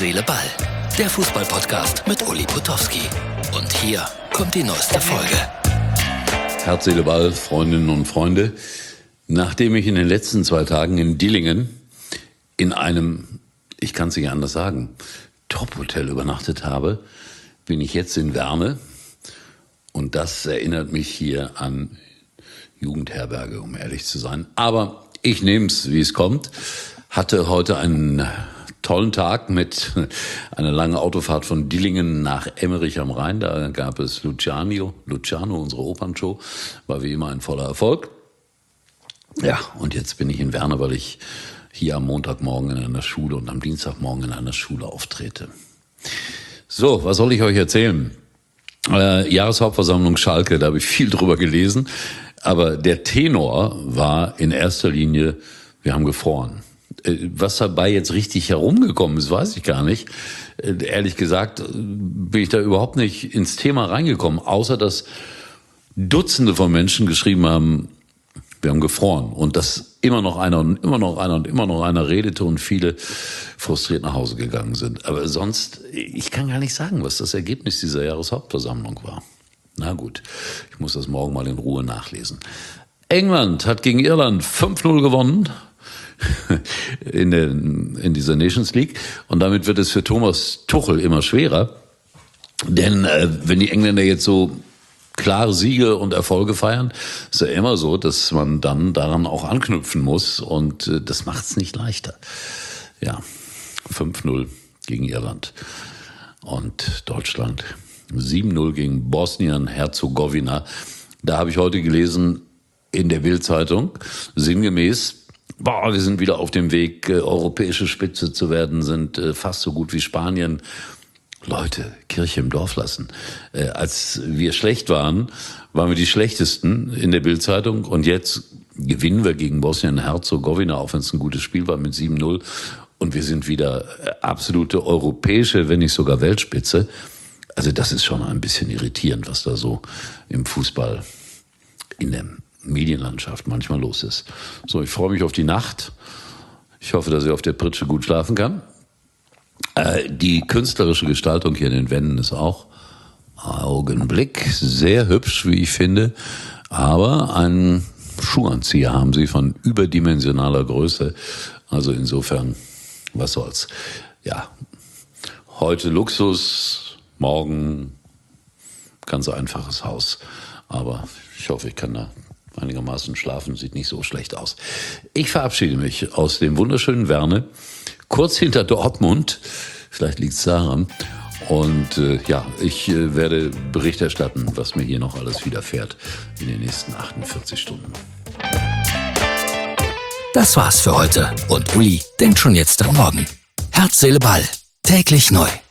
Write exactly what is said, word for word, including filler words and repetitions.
Seele, Ball. Der Fußball-Podcast mit Uli Potowski. Und hier kommt die neueste Folge. Herz, Seele, Ball, Freundinnen und Freunde. Nachdem ich in den letzten zwei Tagen in Dillingen in einem, ich kann es nicht anders sagen, Top-Hotel übernachtet habe, bin ich jetzt in Werne. Und das erinnert mich hier an Jugendherberge, um ehrlich zu sein. Aber ich nehme es, wie es kommt. Hatte heute einen tollen Tag mit einer langen Autofahrt von Dillingen nach Emmerich am Rhein. Da gab es Luciano, Luciano, unsere Opernshow. War wie immer ein voller Erfolg. Ja, und jetzt bin ich in Werne, weil ich hier am Montagmorgen in einer Schule und am Dienstagmorgen in einer Schule auftrete. So, was soll ich euch erzählen? Äh, Jahreshauptversammlung Schalke, da habe ich viel drüber gelesen. Aber der Tenor war in erster Linie, wir haben gefroren. Was dabei jetzt richtig herumgekommen ist, weiß ich gar nicht. Ehrlich gesagt bin ich da überhaupt nicht ins Thema reingekommen, außer dass Dutzende von Menschen geschrieben haben, wir haben gefroren. Und dass immer noch einer und immer noch einer und immer noch einer redete und viele frustriert nach Hause gegangen sind. Aber sonst, ich kann gar nicht sagen, was das Ergebnis dieser Jahreshauptversammlung war. Na gut, ich muss das morgen mal in Ruhe nachlesen. England hat gegen Irland fünf null gewonnen. In, der, in dieser Nations League. Und damit wird es für Thomas Tuchel immer schwerer. Denn äh, wenn die Engländer jetzt so klare Siege und Erfolge feiern, ist ja immer so, dass man dann daran auch anknüpfen muss. Und äh, das macht es nicht leichter. Ja, fünf null gegen Irland. Und Deutschland sieben null gegen Bosnien-Herzegowina. Da habe ich heute gelesen in der Bild-Zeitung, sinngemäß, boah, wir sind wieder auf dem Weg, äh, europäische Spitze zu werden, sind äh, fast so gut wie Spanien. Leute, Kirche im Dorf lassen. Äh, als wir schlecht waren, waren wir die Schlechtesten in der Bild-Zeitung. Und jetzt gewinnen wir gegen Bosnien-Herzegowina, auch wenn es ein gutes Spiel war mit sieben null. Und wir sind wieder äh, absolute europäische, wenn nicht sogar Weltspitze. Also das ist schon ein bisschen irritierend, was da so im Fußball in dem Medienlandschaft manchmal los ist. So, ich freue mich auf die Nacht. Ich hoffe, dass ich auf der Pritsche gut schlafen kann. Äh, die künstlerische Gestaltung hier in den Wänden ist auch Augenblick sehr hübsch, wie ich finde. Aber einen Schuhanzieher haben sie von überdimensionaler Größe. Also insofern, was soll's. Ja, heute Luxus, morgen ganz einfaches Haus. Aber ich hoffe, ich kann da einigermaßen schlafen, sieht nicht so schlecht aus. Ich verabschiede mich aus dem wunderschönen Werne, kurz hinter Dortmund, vielleicht liegt es daran. Und äh, ja, ich äh, werde Bericht erstatten, was mir hier noch alles widerfährt in den nächsten achtundvierzig Stunden. Das war's für heute. Und Uli denkt schon jetzt am Morgen. Herz, Seele, Ball. Täglich neu.